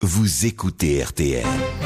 Vous écoutez RTL.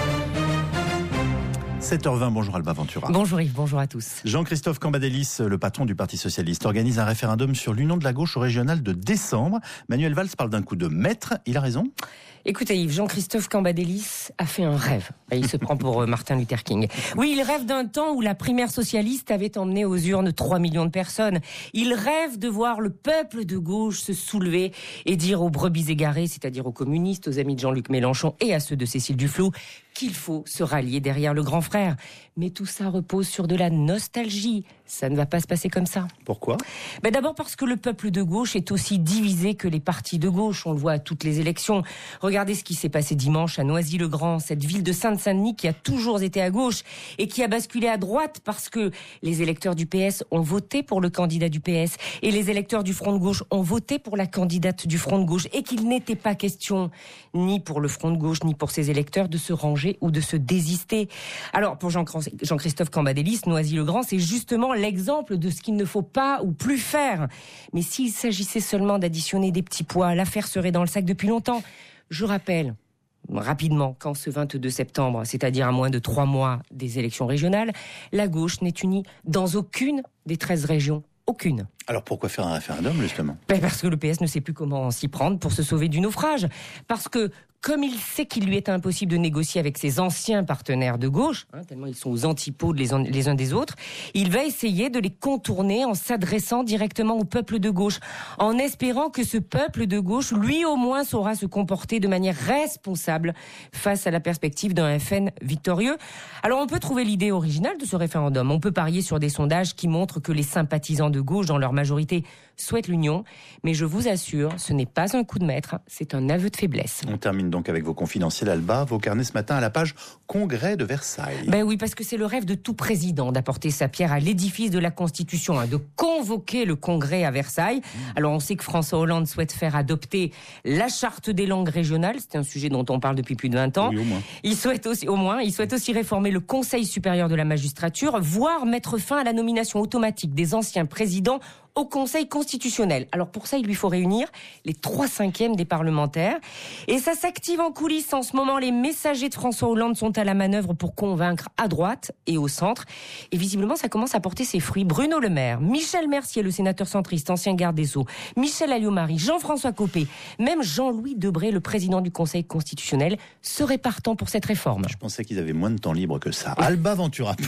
7h20, bonjour Alba Ventura. Bonjour Yves, bonjour à tous. Jean-Christophe Cambadélis, le patron du Parti Socialiste, organise un référendum sur l'union de la gauche au régional de décembre. Manuel Valls parle d'un coup de maître, il a raison ? Écoutez Yves, Jean-Christophe Cambadélis a fait un rêve. Il se prend pour Martin Luther King. Oui, il rêve d'un temps où la primaire socialiste avait emmené aux urnes 3 millions de personnes. Il rêve de voir le peuple de gauche se soulever et dire aux brebis égarées, c'est-à-dire aux communistes, aux amis de Jean-Luc Mélenchon et à ceux de Cécile Duflot, qu'il faut se rallier derrière le grand frère. Mais tout ça repose sur de la nostalgie. Ça ne va pas se passer comme ça. Pourquoi ? D'abord parce que le peuple de gauche est aussi divisé que les partis de gauche. On le voit à toutes les élections. Regardez ce qui s'est passé dimanche à Noisy-le-Grand, cette ville de Seine-Saint-Denis qui a toujours été à gauche et qui a basculé à droite parce que les électeurs du PS ont voté pour le candidat du PS et les électeurs du Front de gauche ont voté pour la candidate du Front de gauche et qu'il n'était pas question ni pour le Front de gauche ni pour ses électeurs de se ranger ou de se désister. Alors pour Jean-Christophe Cambadélis, Noisy-le-Grand, c'est justement l'exemple de ce qu'il ne faut pas ou plus faire. Mais s'il s'agissait seulement d'additionner des petits pois, l'affaire serait dans le sac depuis longtemps. Je rappelle rapidement qu'en ce 22 septembre, c'est-à-dire à moins de 3 mois des élections régionales, la gauche n'est unie dans aucune des 13 régions. Aucune. Alors pourquoi faire un référendum justement ? Parce que le PS ne sait plus comment s'y prendre pour se sauver du naufrage. Parce que comme il sait qu'il lui est impossible de négocier avec ses anciens partenaires de gauche, tellement ils sont aux antipodes les uns des autres, il va essayer de les contourner en s'adressant directement au peuple de gauche, en espérant que ce peuple de gauche, lui au moins, saura se comporter de manière responsable face à la perspective d'un FN victorieux. Alors on peut trouver l'idée originale de ce référendum, on peut parier sur des sondages qui montrent que les sympathisants de gauche, dans leur majorité, souhaitent l'union, mais je vous assure, ce n'est pas un coup de maître, c'est un aveu de faiblesse. On termine donc avec vos confidentiels, Alba, vos carnets ce matin à la page Congrès de Versailles. Oui, parce que c'est le rêve de tout président d'apporter sa pierre à l'édifice de la Constitution, de convoquer le Congrès à Versailles. Alors on sait que François Hollande souhaite faire adopter la charte des langues régionales, c'est un sujet dont on parle depuis plus de 20 ans. Oui, au moins. Il souhaite aussi réformer le Conseil supérieur de la magistrature, voire mettre fin à la nomination automatique des anciens présidents au Conseil constitutionnel. Alors pour ça, il lui faut réunir les 3/5 des parlementaires. Et ça s'active en coulisses. En ce moment, les messagers de François Hollande sont à la manœuvre pour convaincre à droite et au centre. Et visiblement, ça commence à porter ses fruits. Bruno Le Maire, Michel Mercier, le sénateur centriste, ancien garde des Sceaux, Michel Alliot-Marie, Jean-François Copé, même Jean-Louis Debré, le président du Conseil constitutionnel, seraient partants pour cette réforme. Je pensais qu'ils avaient moins de temps libre que ça. Alba Ventura.